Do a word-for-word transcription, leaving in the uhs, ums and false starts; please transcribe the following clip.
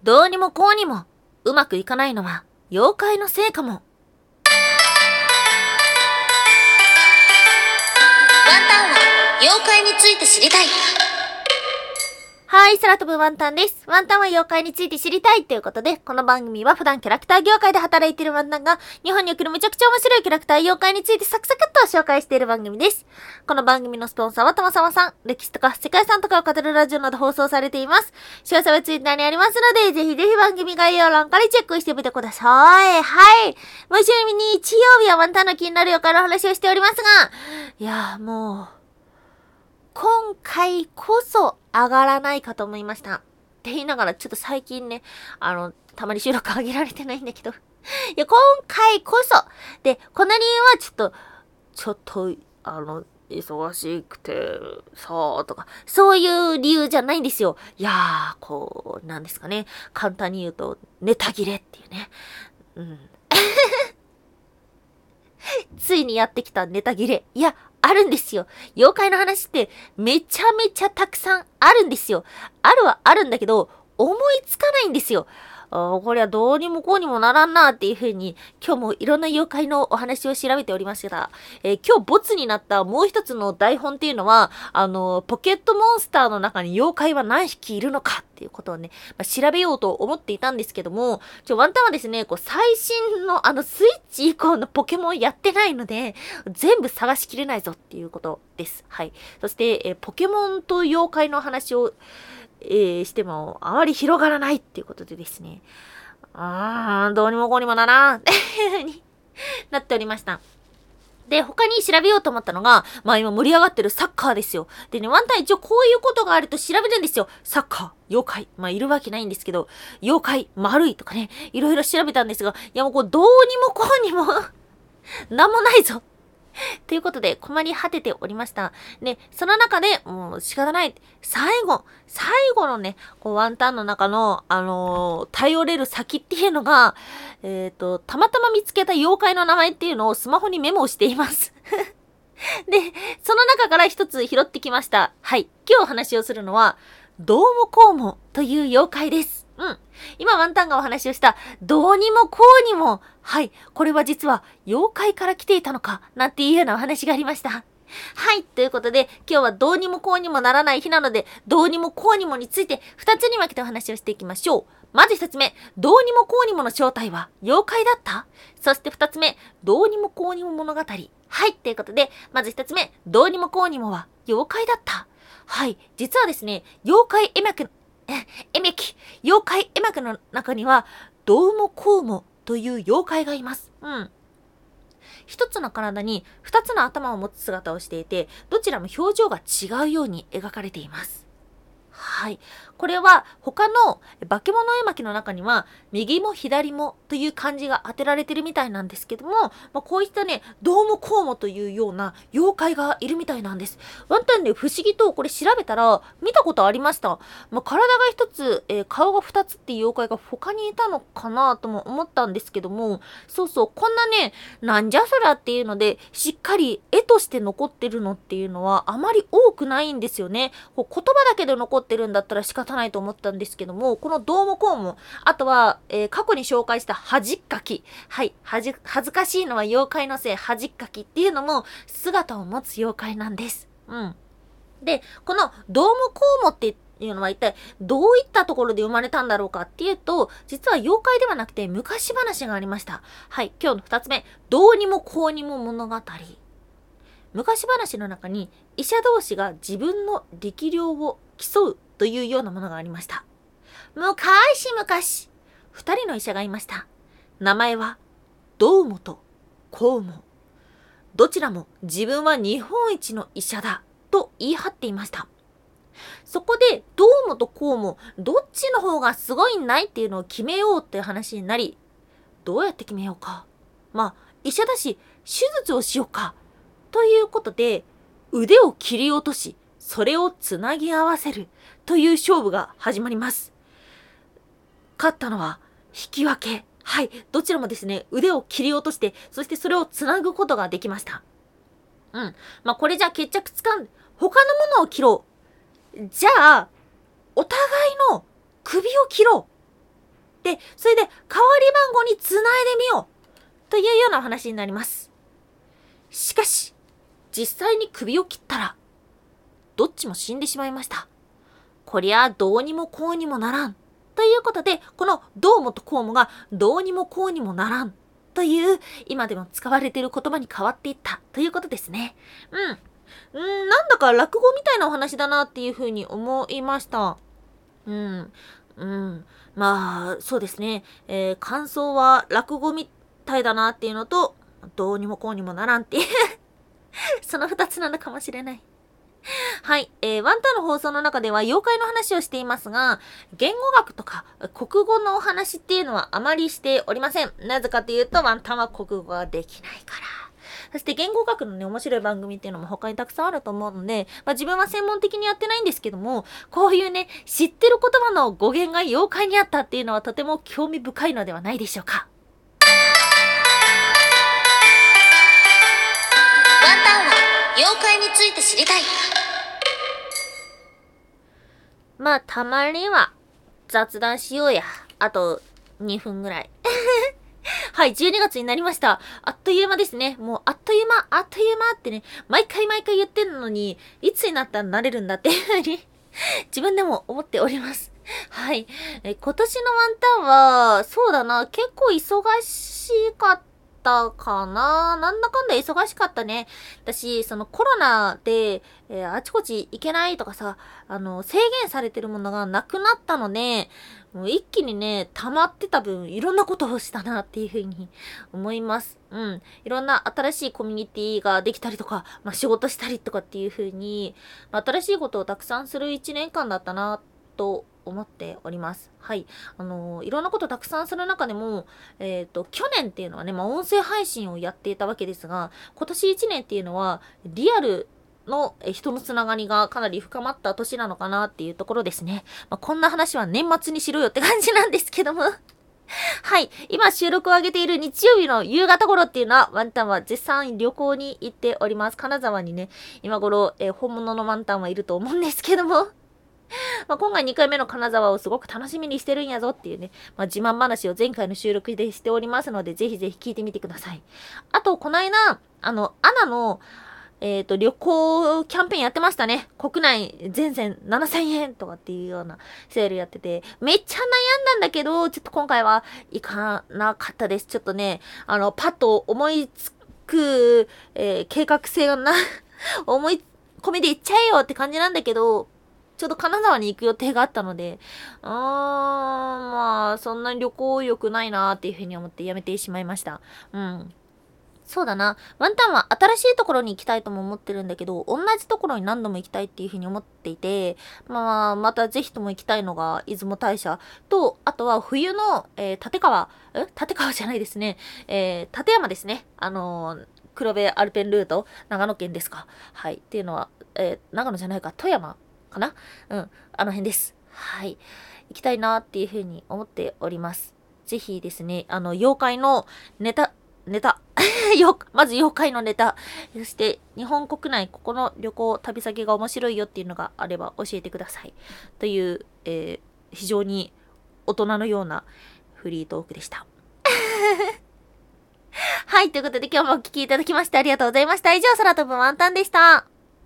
どうにもこうにもうまくいかないのは妖怪のせいかも。ワンタンは妖怪について知りたい。 はい、空飛ぶワンタンです。ワンタンは妖怪について知りたいということで、この番組は普段キャラクター業界で働いているワンタンが、日本におけるめちゃくちゃ面白いキャラクター妖怪についてサクサクっと紹介している番組です。この番組のスポンサーはたまさまさん、歴史とか世界遺産とかを語るラジオなど放送されています。詳細はツイッターにありますので、ぜひぜひ番組概要欄からチェックしてみてください。はい。もうちなみに日曜日はワンタンの気になる妖怪の話をしておりますが、いやーもう、今回こそ上がらないかと思いました。って言いながらちょっと最近ね、あの、たまに収録上げられてないんだけど。いや、今回こそ。で、この理由はちょっと、ちょっと、あの、忙しくて、さあ、とか、そういう理由じゃないんですよ。いやー、こう、なんですかね。簡単に言うと、ネタ切れっていうね。うん。ついにやってきたネタ切れ。いや、あるんですよ。妖怪の話ってめちゃめちゃたくさんあるんですよ。あるはあるんだけど、思いつかないんですよ。あこれはどうにもこうにもならんなっていう風に、今日もいろんな妖怪のお話を調べておりました。えー、今日ボツになったもう一つの台本っていうのは、あの、ポケットモンスターの中に妖怪は何匹いるのかっていうことをね、まあ、調べようと思っていたんですけども、ちょ、ワンタンはですね、こう、最新のあの、スイッチ以降のポケモンやってないので、全部探しきれないぞっていうことです。はい。そして、えー、ポケモンと妖怪の話を、えー、しても、あまり広がらないっていうことでですね。あー、どうにもこうにもならん。っていう風になっておりました。で、他に調べようと思ったのが、まあ今盛り上がってるサッカーですよ。でね、ワンタン一応こういうことがあると調べるんですよ。サッカー、妖怪。まあいるわけないんですけど、妖怪、丸いとかね、いろいろ調べたんですが、いやもうこうどうにもこうにもなんもないぞ。ということで、困り果てておりました。で、その中で、もう仕方ない。最後、最後のね、こうワンタンの中の、あのー、頼れる先っていうのが、えっと、たまたま見つけた妖怪の名前っていうのをスマホにメモをしています。で、その中から一つ拾ってきました。はい。今日お話をするのは、どうもこうもという妖怪です。うん。今ワンタンがお話をした、どうにもこうにも、はい。これは実は、妖怪から来ていたのか、なんていうようなお話がありました。はい。ということで、今日はどうにもこうにもならない日なので、どうにもこうにもについて、二つに分けてお話をしていきましょう。まず一つ目、どうにもこうにもの正体は、妖怪だった？そして二つ目、どうにもこうにも物語。はい。ということで、まず一つ目、どうにもこうにもは、妖怪だった。はい。実はですね、妖怪絵巻、えめき、妖怪絵巻の中には、どうもこうもという妖怪がいます。うん。一つの体に二つの頭を持つ姿をしていて、どちらも表情が違うように描かれています。はい。これは他の化け物絵巻の中には右も左もという漢字が当てられてるみたいなんですけども、まあ、こういったね、どうもこうもというような妖怪がいるみたいなんです。ワンタンで不思議とこれ調べたら見たことありました。まあ、体が一つ、えー、顔が二つっていう妖怪が他にいたのかなとも思ったんですけども、そうそう、こんなね、なんじゃそらっていうので、しっかり絵として残ってるのっていうのはあまり多くないんですよね。こう言葉だけで残ってるんだったら仕方ないと思ったんですけども、このどうもこうも、あとは、えー、過去に紹介した恥っかき。はい、はじ、恥ずかしいのは妖怪のせい、恥っかきっていうのも姿を持つ妖怪なんです。うん。で、このどうもこうもっていうのは一体どういったところで生まれたんだろうかっていうと、実は妖怪ではなくて昔話がありました。はい、今日の二つ目、どうにもこうにも物語。昔話の中に医者同士が自分の力量を競うというようなものがありました。昔々、二人の医者がいました。名前は、どうもとこうも。どちらも自分は日本一の医者だと言い張っていました。そこで、どうもとこうも、どっちの方がすごいんないっていうのを決めようって話になり、どうやって決めようか。まあ、医者だし、手術をしようか。ということで、腕を切り落とし、それをつなぎ合わせるという勝負が始まります。勝ったのは引き分け。はい、どちらもですね、腕を切り落として、そしてそれをつなぐことができました。うん。まあ、これじゃ決着つかん、他のものを切ろう。じゃあ、お互いの首を切ろう。 で、それで代わり番号につないでみようというようなお話になります。しかし、実際に首を切ったら、どっちも死んでしまいました。こりゃどうにもこうにもならん。ということで、このどうもとこうもがどうにもこうにもならんという今でも使われている言葉に変わっていったということですね。うん。うん、なんだか落語みたいなお話だなっていうふうに思いました。うん。うん。まあ、そうですね。えー、感想は落語みたいだなっていうのと、どうにもこうにもならんっていうその二つなのかもしれない。はい、えー、ワンタンの放送の中では妖怪の話をしていますが、言語学とか国語のお話っていうのはあまりしておりません。なぜかというと、ワンタンは国語ができないから。そして言語学のね、面白い番組っていうのも他にたくさんあると思うので、まあ、自分は専門的にやってないんですけども、こういうね、知ってる言葉の語源が妖怪にあったっていうのはとても興味深いのではないでしょうか。 ワンタンは妖怪について知りたい。 まあ、たまには雑談しようや。あとにふんぐらい。はい、じゅうにがつになりました。あっという間ですね。もう、あっという間、あっという間ってね、毎回毎回言ってるのに、いつになったらなれるんだっていうふうに、自分でも思っております。はい。え、今年のワンタンは、そうだな、結構忙しかったかな。なんだかんだ忙しかったね。私、そのコロナで、えー、あちこち行けないとかさ、あの、制限されてるものがなくなったので、もう一気にね、溜まってた分、いろんなことをしたなっていうふうに思います。うん。いろんな新しいコミュニティができたりとか、まあ、仕事したりとかっていうふうに、まあ、新しいことをたくさんする一年間だったな、と思っております。はい。あのー、いろんなことたくさんする中でも、えっと、去年っていうのはね、まあ、音声配信をやっていたわけですが、今年一年っていうのは、リアル、の人のつながりがかなり深まった年なのかなっていうところですね。まあ、こんな話は年末にしろよって感じなんですけども。はい。今収録を上げている日曜日の夕方頃っていうのは、ワンタンは絶賛旅行に行っております。金沢にね、今頃、えー、本物のワンタンはいると思うんですけども。まあ今回にかいめの金沢をすごく楽しみにしてるんやぞっていうね、まあ、自慢話を前回の収録でしておりますので、ぜひぜひ聞いてみてください。あと、この間、あの、アナの、えっと、旅行キャンペーンやってましたね。国内全線ななせんえんとかっていうようなセールやってて、めっちゃ悩んだんだけど、ちょっと今回は行かなかったです。ちょっとね、あの、パッと思いつく、えー、計画性がな、思い込みで行っちゃえよって感じなんだけど、ちょうど金沢に行く予定があったので、あー、まあ、そんなに旅行良くないなーっていうふうに思ってやめてしまいました。うん。そうだな。ワンタンは新しいところに行きたいとも思ってるんだけど、同じところに何度も行きたいっていうふうに思っていて、まあ、またぜひとも行きたいのが出雲大社と、あとは冬の、えー、立川、え立川じゃないですね。えー、立山ですね。あのー、黒部アルペンルート、長野県ですか。はい。っていうのは、えー、長野じゃないか、富山かな。うん。あの辺です。はい。行きたいなっていうふうに思っております。ぜひですね、あの、妖怪のネタ、ネタ。よ、まず妖怪のネタ。そして、日本国内、ここの旅行、旅先が面白いよっていうのがあれば教えてください。という、えー、非常に大人のようなフリートークでした。はい、ということで今日もお聞きいただきましてありがとうございました。以上、空飛ぶワンタンでした。